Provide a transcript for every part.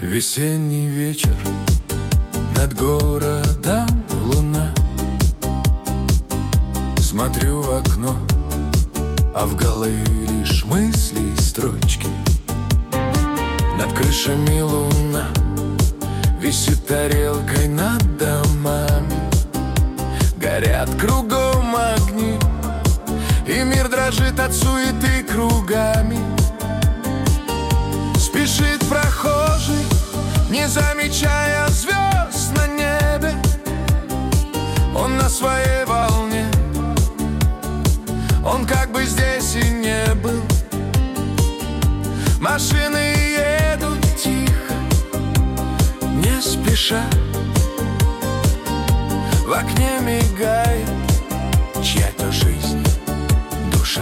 Весенний вечер, над городом луна. Смотрю в окно, а в голове лишь мысли и строчки. Над крышами луна висит тарелкой над домами. Горят кругом огни, и мир дрожит от суеты кругами. Спешит прохожий, не замечая звезд на небе. Он на своей волне, он как бы здесь и не был. Машины едут тихо, не спеша. В окне мигает чья-то жизнь, душа.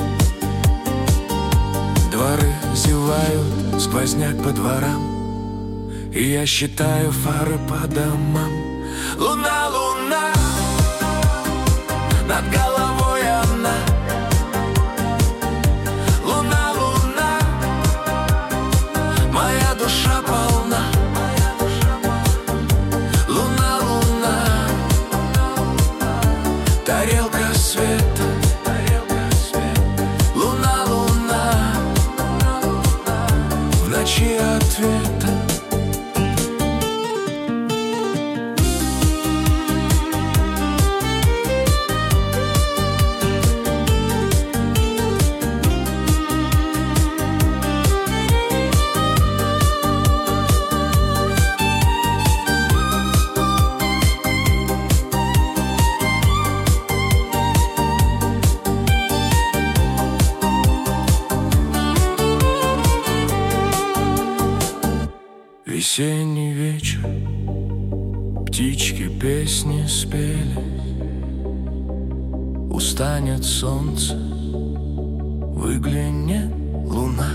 Дворы зевают, сквозняк по дворам, и я считаю фары по домам. Луна, луна, над головой она. Луна, луна, моя душа полна. Луна, луна, тарелка света. Луна, луна, в ночи ответа. Весенний вечер, птички песни спели. Устанет солнце, выглянет луна,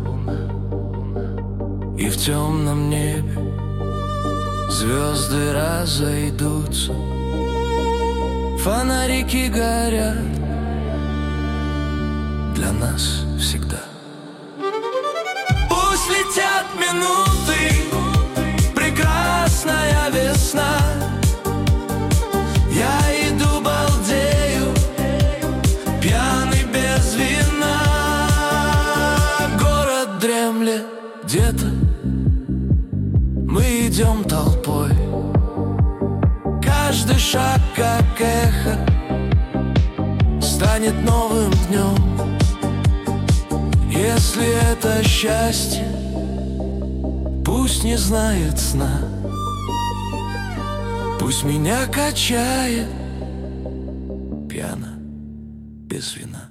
и в темном небе звезды разойдутся. Фонарики горят для нас всегда. Пусть летят минуты, прекрасная весна. Я иду, балдею, пьяный без вина. Город дремлет где-то, мы идем толпой. Каждый шаг, как эхо, станет новым днем. Если это счастье, пусть не знает сна. Пусть меня качает пьяно без вина.